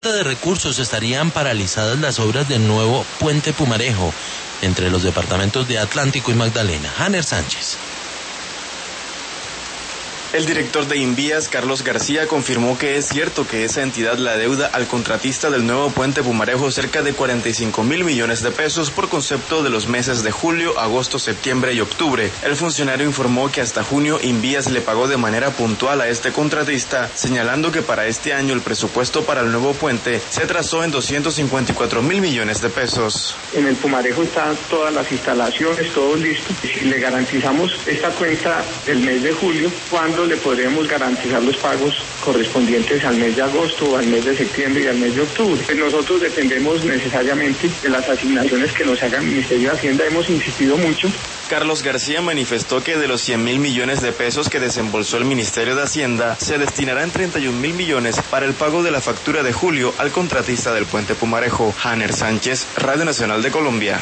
de recursos estarían paralizadas las obras del nuevo puente Pumarejo entre los departamentos de Atlántico y Magdalena. Hanner Sánchez. El director de Invías, Carlos García, confirmó que es cierto que esa entidad le adeuda al contratista del nuevo puente Pumarejo cerca de 45.000 millones de pesos por concepto de los meses de julio, agosto, septiembre y octubre. El funcionario informó que hasta junio Invías le pagó de manera puntual a este contratista, señalando que para este año el presupuesto para el nuevo puente se trazó en 254.000 millones de pesos. En el Pumarejo están todas las instalaciones, todo listo. Si le garantizamos esta cuenta del mes de julio, ¿cuándo le podremos garantizar los pagos correspondientes al mes de agosto, al mes de septiembre y al mes de octubre? Pues nosotros dependemos necesariamente de las asignaciones que nos haga el Ministerio de Hacienda. Hemos insistido mucho. Carlos García manifestó que de los 100.000 millones de pesos que desembolsó el Ministerio de Hacienda, se destinarán 31.000 millones para el pago de la factura de julio al contratista del puente Pumarejo. Hanner Sánchez, Radio Nacional de Colombia.